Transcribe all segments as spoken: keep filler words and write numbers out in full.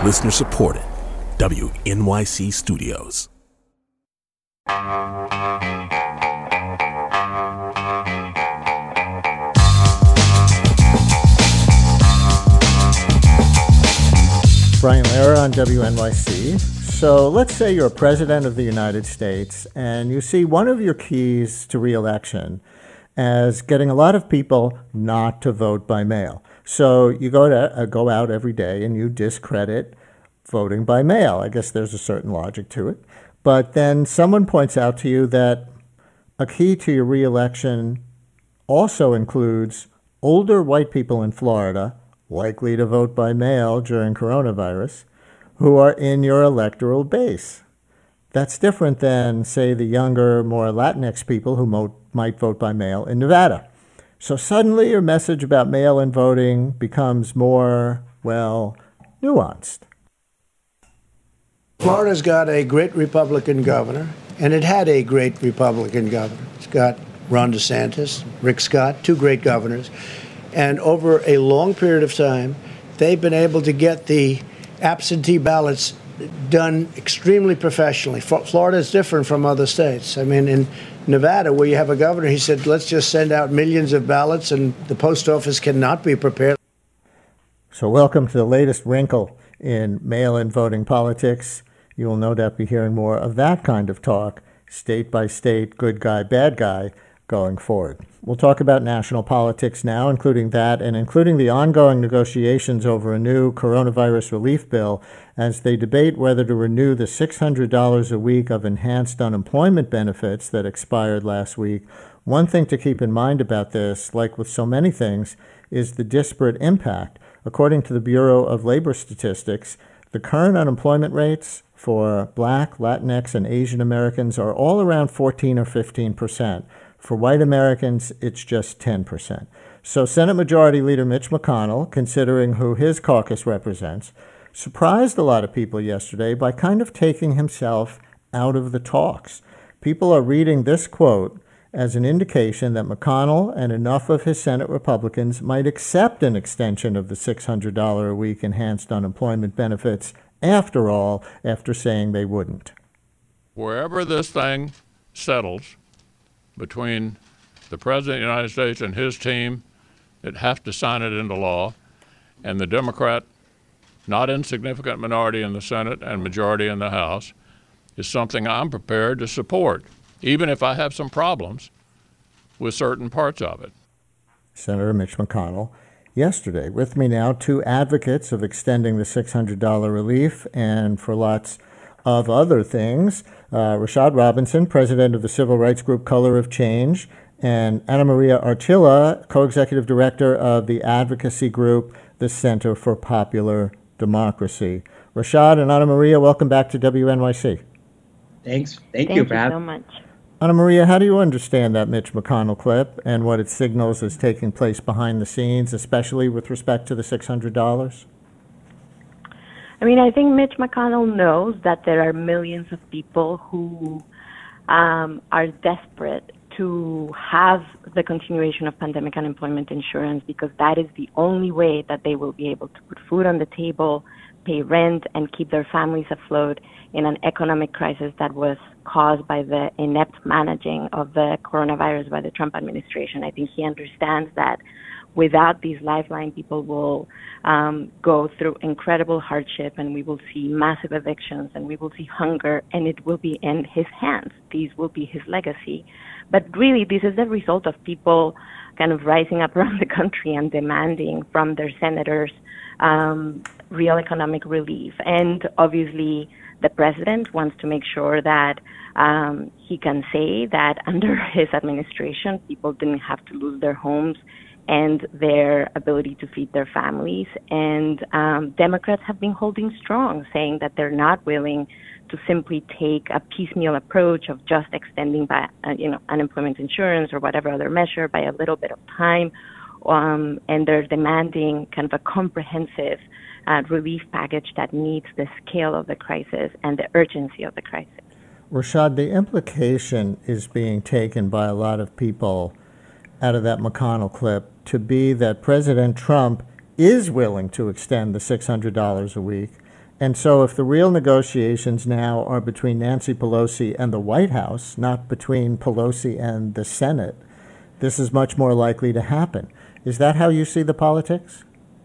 Listener supported. W N Y C Studios. Brian Lehrer on W N Y C. So let's say you're president of the United States and you see one of your keys to re-election as getting a lot of people not to vote by mail. So you go to uh, go out every day and you discredit voting by mail. I guess there's a certain logic to it. But then someone points out to you that a key to your re-election also includes older white people in Florida likely to vote by mail during coronavirus who are in your electoral base. That's different than, say, the younger, more Latinx people who mo- might vote by mail in Nevada. So suddenly your message about mail-in voting becomes more, well, nuanced. Florida's got a great Republican governor, and it had a great Republican governor. It's got Ron DeSantis, Rick Scott, two great governors. And over a long period of time, they've been able to get the absentee ballots done extremely professionally. Florida is different from other states. I mean, in Nevada, where you have a governor, he said, let's just send out millions of ballots and the post office cannot be prepared. So welcome to the latest wrinkle in mail-in voting politics. You will no doubt be hearing more of that kind of talk, state by state, good guy, bad guy, going forward. We'll talk about national politics now, including that and including the ongoing negotiations over a new coronavirus relief bill as they debate whether to renew the six hundred dollars a week of enhanced unemployment benefits that expired last week. One thing to keep in mind about this, like with so many things, is the disparate impact. According to the Bureau of Labor Statistics, the current unemployment rates for Black, Latinx, and Asian Americans are all around fourteen or fifteen percent. For white Americans, it's just ten percent. So Senate Majority Leader Mitch McConnell, considering who his caucus represents, surprised a lot of people yesterday by kind of taking himself out of the talks. People are reading this quote as an indication that McConnell and enough of his Senate Republicans might accept an extension of the six hundred dollars a week enhanced unemployment benefits after all, after saying they wouldn't. Wherever this thing settles, between the President of the United States and his team that have to sign it into law, and the Democrat, not insignificant minority in the Senate and majority in the House, is something I'm prepared to support, even if I have some problems with certain parts of it. Senator Mitch McConnell yesterday. With me now, two advocates of extending the six hundred dollars relief and for lots of other things. Uh, Rashad Robinson, president of the civil rights group Color of Change, and Ana Maria Archila, co-executive director of the advocacy group, the Center for Popular Democracy. Rashad and Ana Maria, welcome back to W N Y C. Thanks. Thank, Thank you, you Brad. so much. Ana Maria, how do you understand that Mitch McConnell clip and what it signals is taking place behind the scenes, especially with respect to the six hundred dollars? I mean, I think Mitch McConnell knows that there are millions of people who um, are desperate to have the continuation of pandemic unemployment insurance because that is the only way that they will be able to put food on the table, pay rent, and keep their families afloat in an economic crisis that was caused by the inept managing of the coronavirus by the Trump administration. I think he understands that without these lifeline, people will um, go through incredible hardship, and we will see massive evictions, and we will see hunger, and it will be in his hands. These will be his legacy. But really, this is the result of people kind of rising up around the country and demanding from their senators um, real economic relief. And obviously, the president wants to make sure that um, he can say that under his administration, people didn't have to lose their homes and their ability to feed their families. And um, Democrats have been holding strong, saying that they're not willing to simply take a piecemeal approach of just extending by, uh, you know, unemployment insurance or whatever other measure by a little bit of time. Um, and they're demanding kind of a comprehensive uh, relief package that meets the scale of the crisis and the urgency of the crisis. Rashad, the implication is being taken by a lot of people out of that McConnell clip to be that President Trump is willing to extend the six hundred dollars a week And so if the real negotiations now are between Nancy Pelosi and the White House, not between Pelosi and the Senate, this is much more likely to happen. Is that how you see the politics?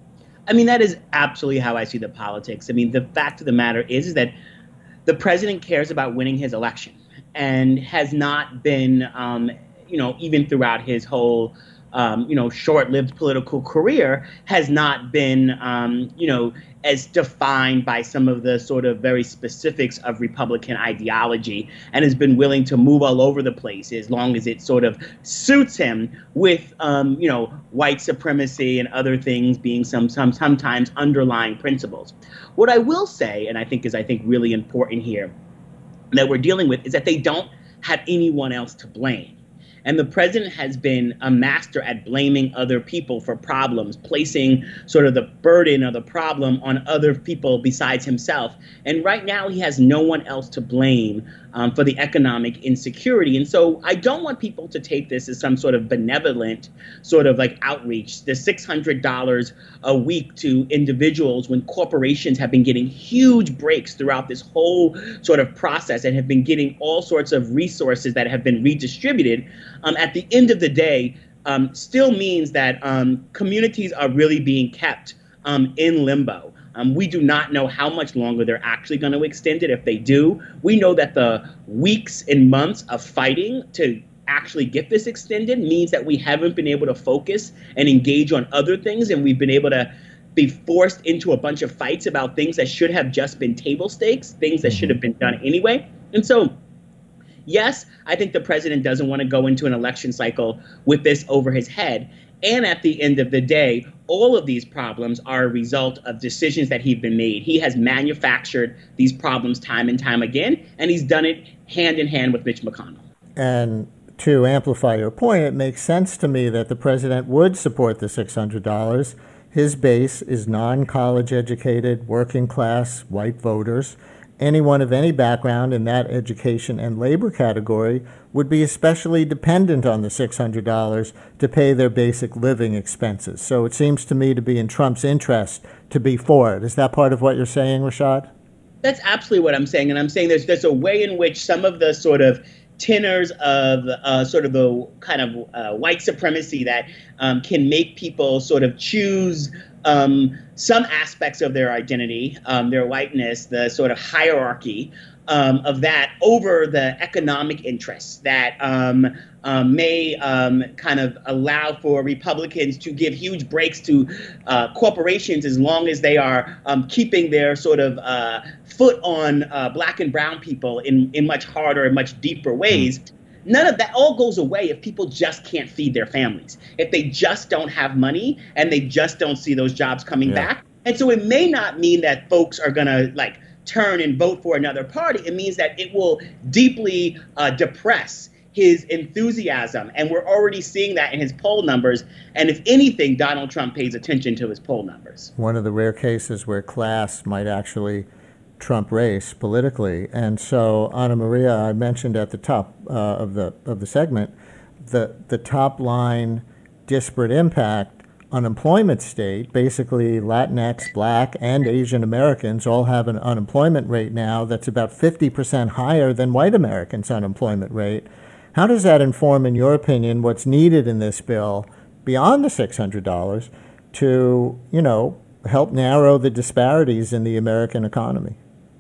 I mean, that is absolutely how I see the politics. I mean, the fact of the matter is, is that the president cares about winning his election and has not been, um, you know, even throughout his whole, um, you know, short-lived political career, has not been, um, you know, as defined by some of the sort of very specifics of Republican ideology, and has been willing to move all over the place as long as it sort of suits him, with, um, you know, white supremacy and other things being some, some sometimes underlying principles. What I will say, and I think is I think really important here, that we're dealing with, is that they don't have anyone else to blame. And the president has been a master at blaming other people for problems, placing sort of the burden of the problem on other people besides himself. And right now he has no one else to blame um, for the economic insecurity. And so I don't want people to take this as some sort of benevolent sort of like outreach, the six hundred dollars a week to individuals, when corporations have been getting huge breaks throughout this whole sort of process and have been getting all sorts of resources that have been redistributed. Um, at the end of the day, um, still means that um, communities are really being kept um, in limbo. Um, we do not know how much longer they're actually going to extend it. If they do, we know that the weeks and months of fighting to actually get this extended means that we haven't been able to focus and engage on other things, and we've been able to be forced into a bunch of fights about things that should have just been table stakes, things that should have been done anyway. And so, yes, I think the president doesn't want to go into an election cycle with this over his head. And at the end of the day, all of these problems are a result of decisions that he've been made. He has manufactured these problems time and time again, and he's done it hand in hand with Mitch McConnell. And to amplify your point, it makes sense to me that the president would support the six hundred dollars. His base is non-college educated, working class, white voters. Anyone of any background in that education and labor category would be especially dependent on the six hundred dollars to pay their basic living expenses. So it seems to me to be in Trump's interest to be for it. Is that part of what you're saying, Rashad? That's absolutely what I'm saying. And I'm saying there's, there's a way in which some of the sort of tenors of uh, sort of the kind of uh, white supremacy that um, can make people sort of choose um, some aspects of their identity, um, their whiteness, the sort of hierarchy um, of that over the economic interests that um, um, may um, kind of allow for Republicans to give huge breaks to uh, corporations as long as they are um, keeping their sort of uh, foot on uh, black and brown people in, in much harder and much deeper ways. None of that all goes away if people just can't feed their families, if they just don't have money and they just don't see those jobs coming yeah. back. And so it may not mean that folks are going to like turn and vote for another party. It means that it will deeply uh, depress his enthusiasm. And we're already seeing that in his poll numbers. And if anything, Donald Trump pays attention to his poll numbers. One of the rare cases where class might actually Trump race politically. And so, Ana Maria, I mentioned at the top uh, of the of the segment, the the top line disparate impact unemployment state. Basically, Latinx, Black, and Asian Americans all have an unemployment rate now that's about fifty percent higher than white Americans' unemployment rate. How does that inform, in your opinion, what's needed in this bill beyond the six hundred dollars to, you know, help narrow the disparities in the American economy?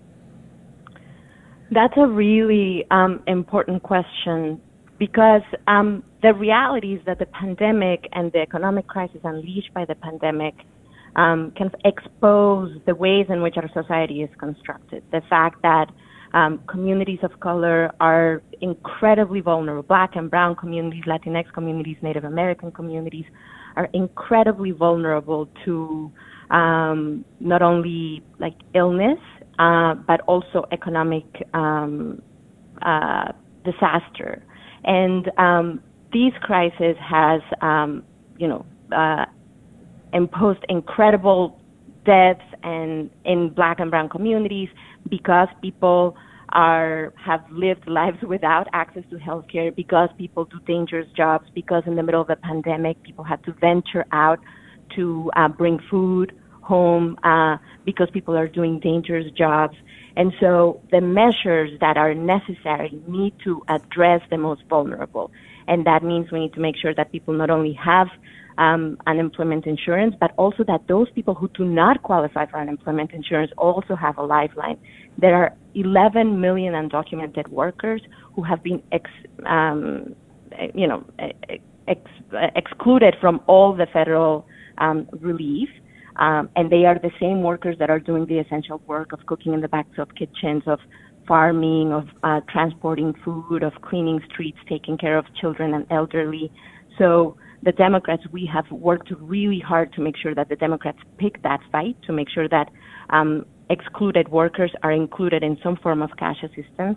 That's a really um, important question, because um, the reality is that the pandemic and the economic crisis unleashed by the pandemic um, can expose the ways in which our society is constructed. The fact that um, communities of color are incredibly vulnerable. Black and brown communities, Latinx communities, Native American communities are incredibly vulnerable to um, not only like illness, Uh, but also economic um, uh, disaster. And um, these crises has, um, you know, uh, imposed incredible deaths and in Black and brown communities because people are have lived lives without access to healthcare, because people do dangerous jobs, because in the middle of the pandemic, people had to venture out to uh, bring food home uh, because people are doing dangerous jobs. And so the measures that are necessary need to address the most vulnerable. And that means we need to make sure that people not only have um, unemployment insurance, but also that those people who do not qualify for unemployment insurance also have a lifeline. There are eleven million undocumented workers who have been ex, um, you know, ex, excluded from all the federal um, relief. Um, and they are the same workers that are doing the essential work of cooking in the backs of kitchens, of farming, of uh, transporting food, of cleaning streets, taking care of children and elderly. So the Democrats, we have worked really hard to make sure that the Democrats pick that fight, to make sure that um, excluded workers are included in some form of cash assistance.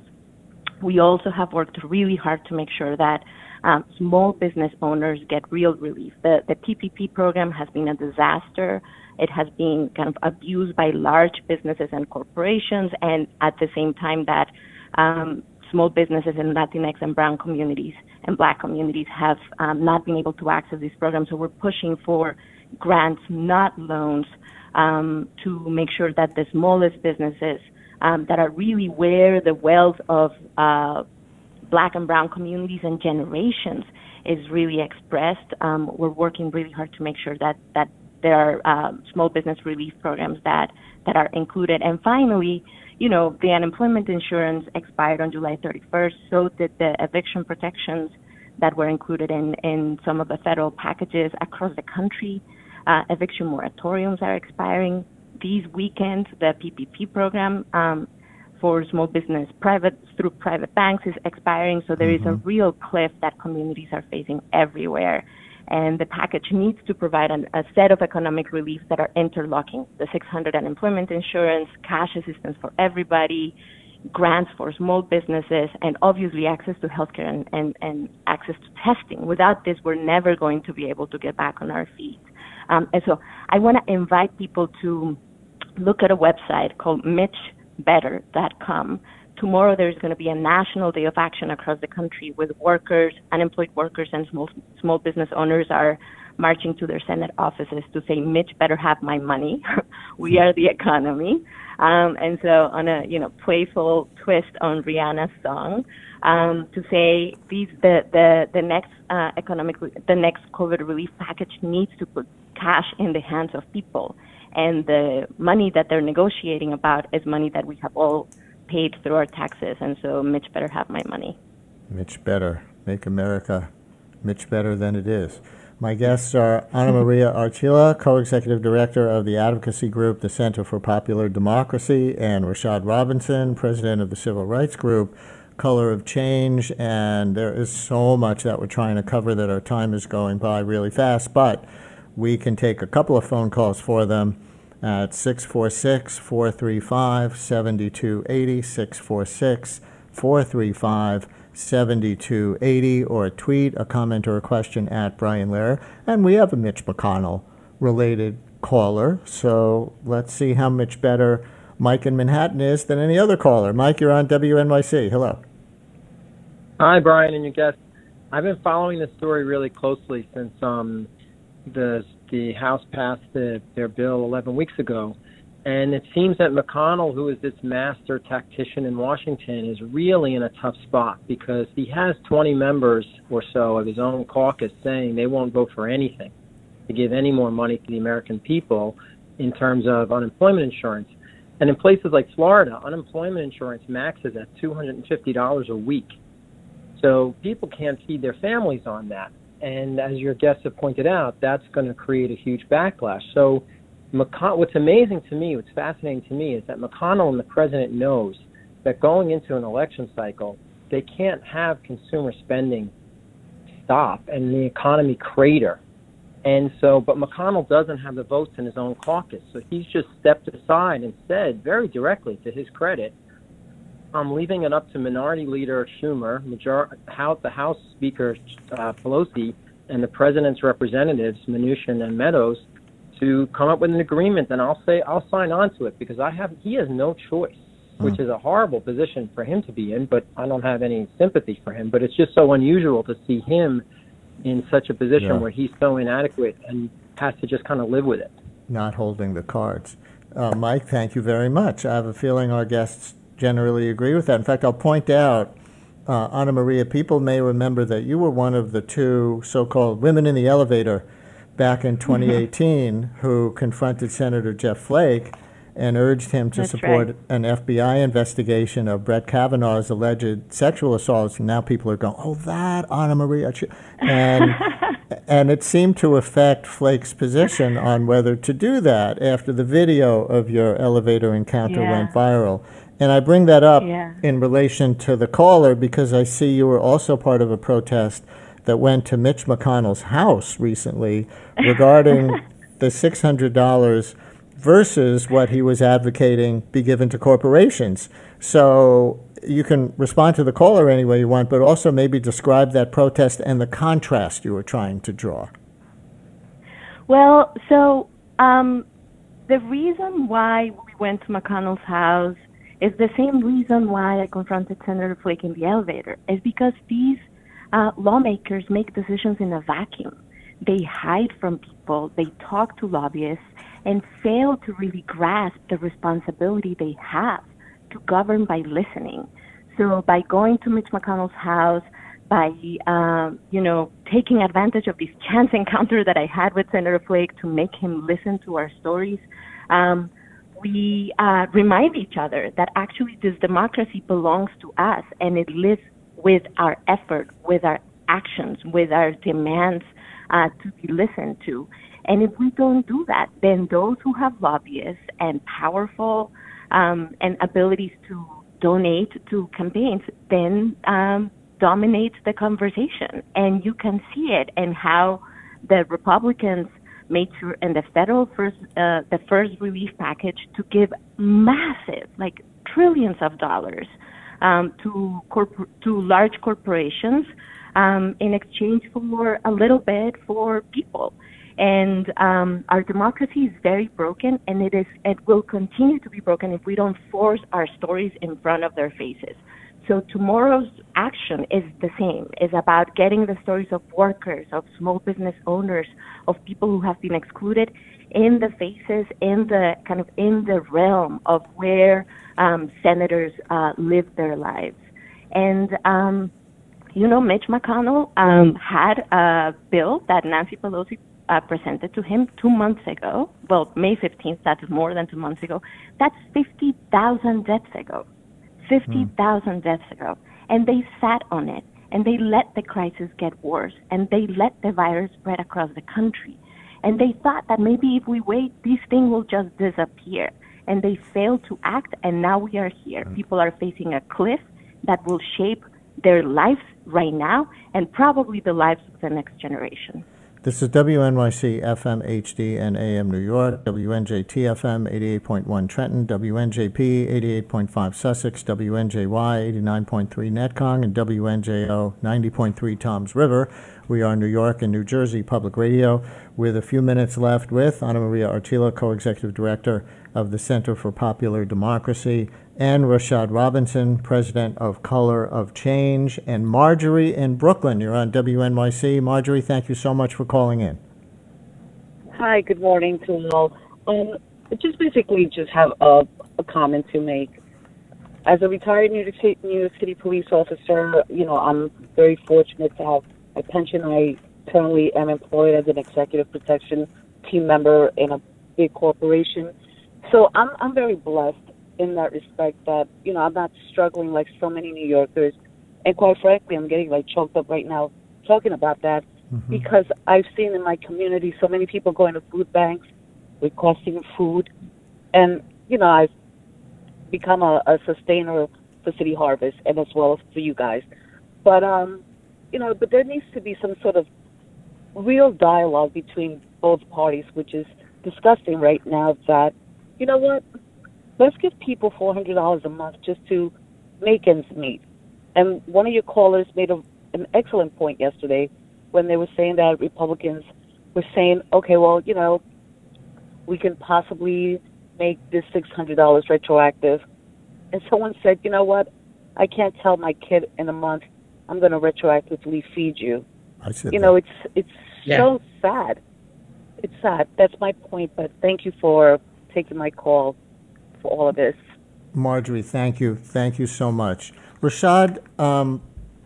We also have worked really hard to make sure that um, small business owners get real relief. The, the P P P program has been a disaster. It has been kind of abused by large businesses and corporations, and at the same time that um, small businesses in Latinx and brown communities and black communities have um, not been able to access these programs. So we're pushing for grants, not loans, um, to make sure that the smallest businesses um, that are really where the wealth of uh, black and brown communities and generations is really expressed. Um, we're working really hard to make sure that, that there are uh, small business relief programs that, that are included. And finally, you know, the unemployment insurance expired on July thirty-first, so did the eviction protections that were included in, in some of the federal packages across the country. Uh, eviction moratoriums are expiring. These weekends, the P P P program um, for small business private through private banks is expiring. So there mm-hmm. is a real cliff that communities are facing everywhere. And the package needs to provide an, a set of economic reliefs that are interlocking: the six hundred unemployment insurance, cash assistance for everybody, grants for small businesses, and obviously access to healthcare and, and, and access to testing. Without this, we're never going to be able to get back on our feet. Um, and so I want to invite people to look at a website called mitch better dot com. Tomorrow there's going to be a national day of action across the country with workers, unemployed workers, and small small business owners are marching to their Senate offices to say, Mitch better have my money. We are the economy. Um, and so on a, you know, playful twist on Rihanna's song, um, to say these, the, the, the next uh, economic, the next COVID relief package needs to put cash in the hands of people. And the money that they're negotiating about is money that we have all paid through our taxes. And so Mitch better have my money. Mitch better. Make America Mitch better than it is. My guests are Ana Maria Archila, co-executive director of the advocacy group, the Center for Popular Democracy, and Rashad Robinson, president of the civil rights group, Color of Change. And there is so much that we're trying to cover that our time is going by really fast, but we can take a couple of phone calls for them at six four six, four three five, seven two eight zero, six four six, four three five, seven two eight zero, or a tweet, a comment, or a question at Brian Lehrer. And we have a Mitch McConnell-related caller, so let's see how much better Mike in Manhattan is than any other caller. Mike, you're on W N Y C. Hello. Hi, Brian and your guest. I've been following this story really closely since um, the the House passed the, their bill eleven weeks ago. And it seems that McConnell, who is this master tactician in Washington, is really in a tough spot because he has twenty members or so of his own caucus saying they won't vote for anything to give any more money to the American people in terms of unemployment insurance. And in places like Florida, unemployment insurance maxes at two hundred fifty dollars a week. So people can't feed their families on that. And as your guests have pointed out, that's going to create a huge backlash. So McConnell, what's amazing to me, what's fascinating to me is that McConnell and the president knows that going into an election cycle, they can't have consumer spending stop and the economy crater. And so, but McConnell doesn't have the votes in his own caucus. So he's just stepped aside and said very directly, to his credit, I'm leaving it up to Minority Leader Schumer, major, House, the House Speaker uh, Pelosi, and the president's representatives, Mnuchin and Meadows, to come up with an agreement, and I'll say I'll sign on to it because I have he has no choice, which is a horrible position for him to be in, but I don't have any sympathy for him. But it's just so unusual to see him in such a position yeah. where he's so inadequate and has to just kind of live with it. not holding the cards. Uh, Mike, thank you very much. I have a feeling our guests generally agree with that. In fact, I'll point out, uh, Anna Maria, people may remember that you were one of the two so-called women in the elevator back in twenty eighteen who confronted Senator Jeff Flake and urged him to That's support right. an F B I investigation of Brett Kavanaugh's alleged sexual assaults. And now people are going, oh, that, Anna Maria. And, and it seemed to affect Flake's position on whether to do that after the video of your elevator encounter Yeah. went viral. And I bring that up Yeah. in relation to the caller because I see you were also part of a protest that went to Mitch McConnell's house recently regarding the six hundred dollars versus what he was advocating be given to corporations. So you can respond to the caller any way you want, but also maybe describe that protest and the contrast you were trying to draw. Well, so um, the reason why we went to McConnell's house is the same reason why I confronted Senator Flake in the elevator, is because these uh, lawmakers make decisions in a vacuum. They hide from people, they talk to lobbyists, and fail to really grasp the responsibility they have to govern by listening. So by going to Mitch McConnell's house, by, um, you know, taking advantage of this chance encounter that I had with Senator Flake to make him listen to our stories, um, we uh, remind each other that actually this democracy belongs to us, and it lives with our effort, with our actions, with our demands uh, to be listened to. And if we don't do that, then those who have lobbyists and powerful um, and abilities to donate to campaigns then um, dominate the conversation. And you can see it in how the Republicans made sure in the federal first, uh, the first relief package to give massive, like trillions of dollars um, to corpor- to large corporations um, in exchange for a little bit for people. And um, our democracy is very broken, and it is it will continue to be broken if we don't force our stories in front of their faces. So tomorrow's action is the same. It's about getting the stories of workers, of small business owners, of people who have been excluded in the faces, in the kind of in the realm of where um, senators uh, live their lives. And um, you know, Mitch McConnell um, had a bill that Nancy Pelosi Uh, presented to him two months ago. Well, May fifteenth, that's more than two months ago. That's fifty thousand deaths ago. fifty thousand mm. deaths ago. And they sat on it, and they let the crisis get worse, and they let the virus spread across the country. And they thought that maybe if we wait, this thing will just disappear. And they failed to act, and now we are here. Mm. People are facing a cliff that will shape their lives right now, and probably the lives of the next generation. This is W N Y C F M H D and A M New York, W N J T F M eighty-eight point one Trenton, W N J P eighty-eight point five Sussex, W N J Y eighty-nine point three Netcong, and W N J O ninety point three Toms River. We are New York and New Jersey Public Radio. With a few minutes left with Anna Maria Archila, Co-Executive Director of the Center for Popular Democracy, and Rashad Robinson, President of Color of Change, and Marjorie in Brooklyn. You're on W N Y C. Marjorie, thank you so much for calling in. Hi, good morning to all. Um, I just basically just have a, a comment to make. As a retired New York, City, New York City police officer, you know, I'm very fortunate to have a pension. I currently am employed as an executive protection team member in a big corporation. So I'm I'm very blessed in that respect that, you know, I'm not struggling like so many New Yorkers. And quite frankly, I'm getting like choked up right now talking about that mm-hmm. because I've seen in my community so many people going to food banks requesting food. And, you know, I've become a, a sustainer for City Harvest and as well as for you guys. But, um, you know, but there needs to be some sort of real dialogue between both parties, which is disgusting right now that, you know what, let's give people four hundred dollars a month just to make ends meet. And one of your callers made a, an excellent point yesterday when they were saying that Republicans were saying, okay, well, you know, we can possibly make this six hundred dollars retroactive. And someone said, you know what, I can't tell my kid in a month I'm going to retroactively feed you. I said you that. know, it's it's yeah. so sad. it's sad. That's my point. But thank you for taking my call for all of this. Marjorie, thank you. Thank you so much. Rashad, um,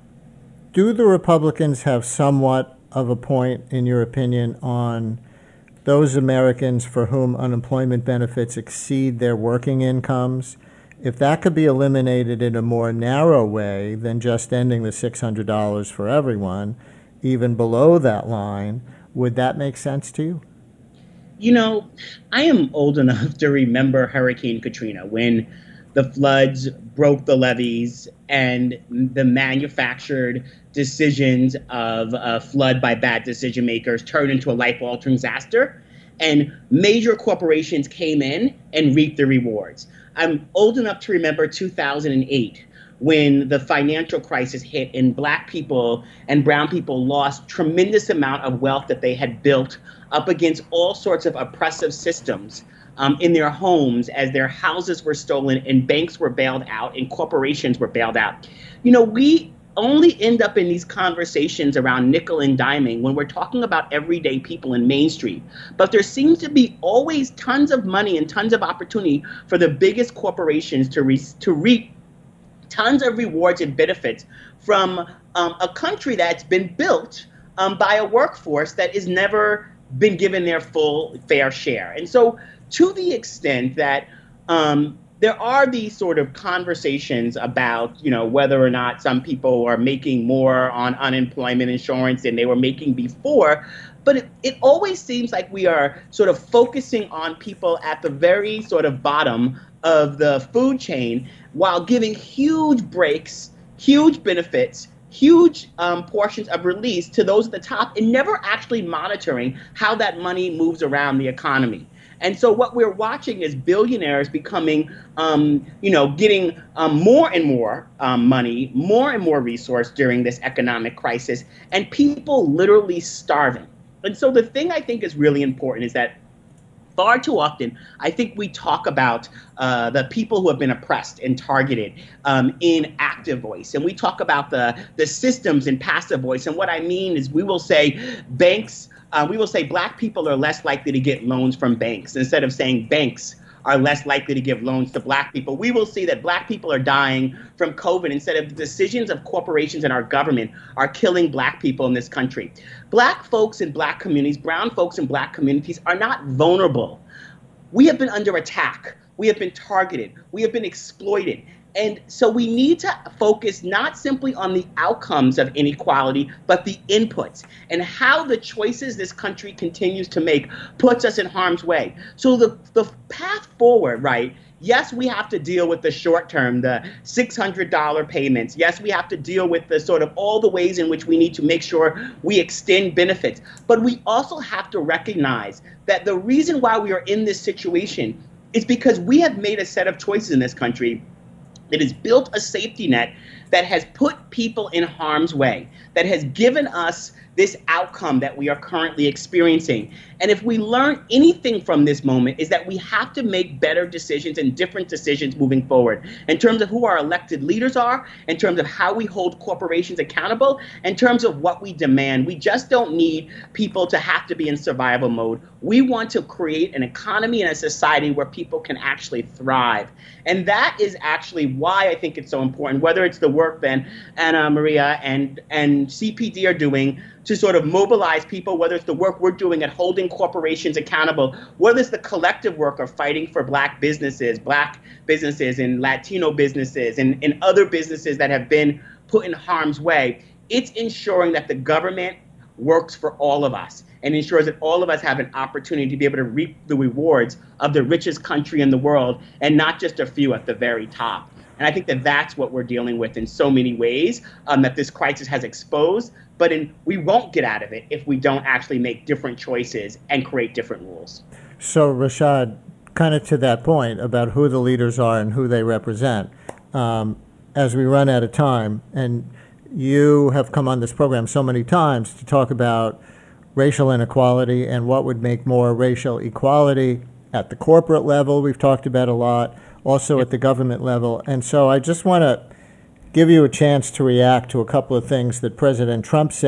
do the Republicans have somewhat of a point, in your opinion, on those Americans for whom unemployment benefits exceed their working incomes? If that could be eliminated in a more narrow way than just ending the six hundred dollars for everyone, even below that line, would that make sense to you? You know, I am old enough to remember Hurricane Katrina, when the floods broke the levees and the manufactured decisions of a flood by bad decision makers turned into a life-altering disaster, and major corporations came in and reaped the rewards. I'm old enough to remember two thousand eight, when the financial crisis hit and black people and brown people lost tremendous amount of wealth that they had built up against all sorts of oppressive systems um, in their homes, as their houses were stolen and banks were bailed out and corporations were bailed out. You know, we only end up in these conversations around nickel and diming when we're talking about everyday people in Main Street. But there seems to be always tons of money and tons of opportunity for the biggest corporations to re- to reap tons of rewards and benefits from um, a country that's been built um, by a workforce that has never been given their full fair share. And so to the extent that um, there are these sort of conversations about, you know, whether or not some people are making more on unemployment insurance than they were making before, but it, it always seems like we are sort of focusing on people at the very sort of bottom of the food chain while giving huge breaks, huge benefits, huge um, portions of release to those at the top, and never actually monitoring how that money moves around the economy. And so what we're watching is billionaires becoming, um, you know, getting um, more and more um, money, more and more resource during this economic crisis, and people literally starving. And so the thing I think is really important is that far too often, I think we talk about uh, the people who have been oppressed and targeted um, in active voice. And we talk about the, the systems in passive voice. And what I mean is we will say banks, uh, we will say black people are less likely to get loans from banks. Instead of saying banks are less likely to give loans to black people, we will see that black people are dying from COVID instead of the decisions of corporations and our government are killing black people in this country. Black folks in black communities, brown folks in black communities are not vulnerable. We have been under attack. We have been targeted. We have been exploited. And so we need to focus not simply on the outcomes of inequality, but the inputs and how the choices this country continues to make puts us in harm's way. So the, the path forward, right? Yes, we have to deal with the short term, the six hundred dollars payments. Yes, we have to deal with the sort of all the ways in which we need to make sure we extend benefits. But we also have to recognize that the reason why we are in this situation is because we have made a set of choices in this country that has built a safety net that has put people in harm's way, that has given us this outcome that we are currently experiencing. And if we learn anything from this moment is that we have to make better decisions and different decisions moving forward in terms of who our elected leaders are, in terms of how we hold corporations accountable, in terms of what we demand. We just don't need people to have to be in survival mode. We want to create an economy and a society where people can actually thrive. And that is actually why I think it's so important, whether it's the work that Anna Maria and, and C P D are doing to sort of mobilize people, whether it's the work we're doing at holding corporations accountable, whether it's the collective work of fighting for black businesses, black businesses and Latino businesses and, and other businesses that have been put in harm's way. It's ensuring that the government works for all of us and ensures that all of us have an opportunity to be able to reap the rewards of the richest country in the world and not just a few at the very top. And I think that that's what we're dealing with in so many ways um, that this crisis has exposed. But in, we won't get out of it if we don't actually make different choices and create different rules. So, Rashad, kind of to that point about who the leaders are and who they represent, um, as we run out of time, and you have come on this program so many times to talk about racial inequality and what would make more racial equality at the corporate level, we've talked about a lot, also at the government level. And so I just want to give you a chance to react to a couple of things that President Trump said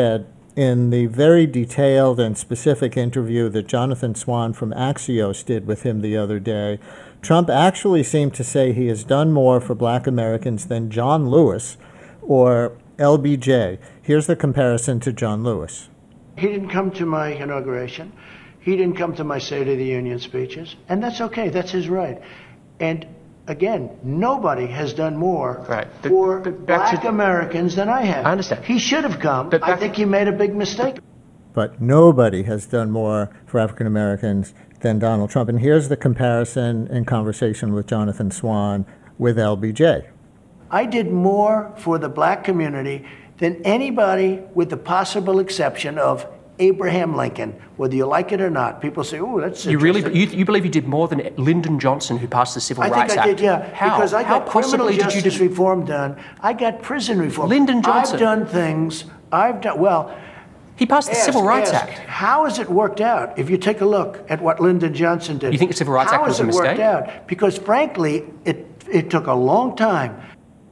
in the very detailed and specific interview that Jonathan Swan from Axios did with him the other day, Trump actually seemed to say he has done more for black Americans than John Lewis or L B J. Here's the comparison to John Lewis. He didn't come to my inauguration. He didn't come to my State of the Union speeches. And that's okay. That's his right. And again, nobody has done more right. but, for but black to, Americans than I have. I understand. He should have come. But I think he made a big mistake. But nobody has done more for African Americans than Donald Trump. And here's the comparison in conversation with Jonathan Swan with L B J. I did more for the black community than anybody, with the possible exception of Abraham Lincoln, whether you like it or not. People say, "Oh, that's you really you, you believe you did more than Lyndon Johnson, who passed the Civil I Rights think I Act?" did, yeah. How? Because I How got criminal possibly justice did you do... reform done. I got prison reform. Lyndon Johnson. I've done things. I've done well. He passed the ask, Civil Rights ask, Act. How has it worked out? If you take a look at what Lyndon Johnson did, you think the Civil Rights Act was a mistake? How has it worked out? Because frankly, it it took a long time.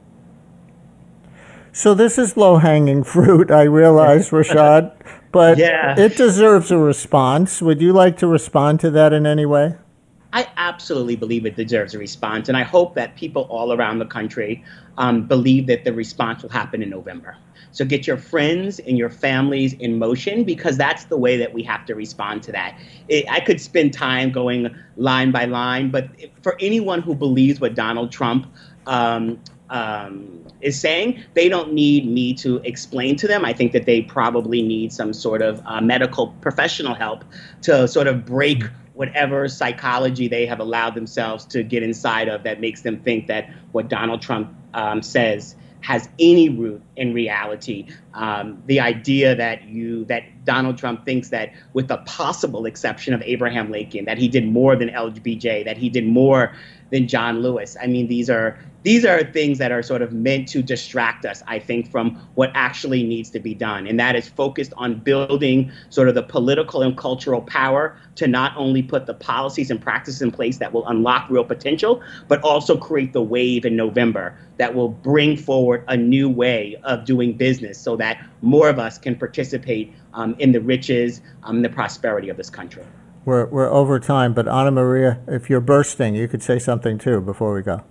So this is low-hanging fruit, I realize, Rashad, but yeah. It deserves a response. Would you like to respond to that in any way? I absolutely believe it deserves a response, and I hope that people all around the country um, believe that the response will happen in November. So get your friends and your families in motion, because that's the way that we have to respond to that. It, I could spend time going line by line, but for anyone who believes what Donald Trump um, um, is saying, they don't need me to explain to them. I think that they probably need some sort of uh, medical professional help to sort of break whatever psychology they have allowed themselves to get inside of that makes them think that what Donald Trump um, says has any root in reality. Um, the idea that you that Donald Trump thinks that, with the possible exception of Abraham Lincoln, that he did more than L B J, that he did more than John Lewis. I mean, these are these are things that are sort of meant to distract us, I think, from what actually needs to be done. And that is focused on building sort of the political and cultural power to not only put the policies and practices in place that will unlock real potential, but also create the wave in November that will bring forward a new way of doing business so that more of us can participate um, in the riches, um, the prosperity of this country. We're, we're over time, but Anna Maria, if you're bursting, you could say something too before we go.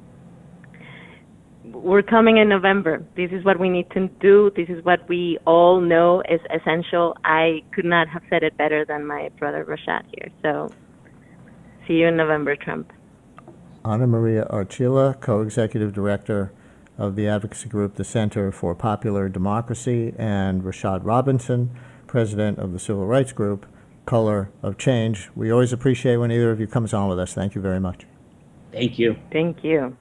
We're coming in November. This is what we need to do. This is what we all know is essential. I could not have said it better than my brother Rashad here. So see you in November, Trump. Anna Maria Archila, co-executive director of the advocacy group, the Center for Popular Democracy, and Rashad Robinson, president of the civil rights group, Color of Change. We always appreciate when either of you comes on with us. Thank you very much. Thank you. Thank you.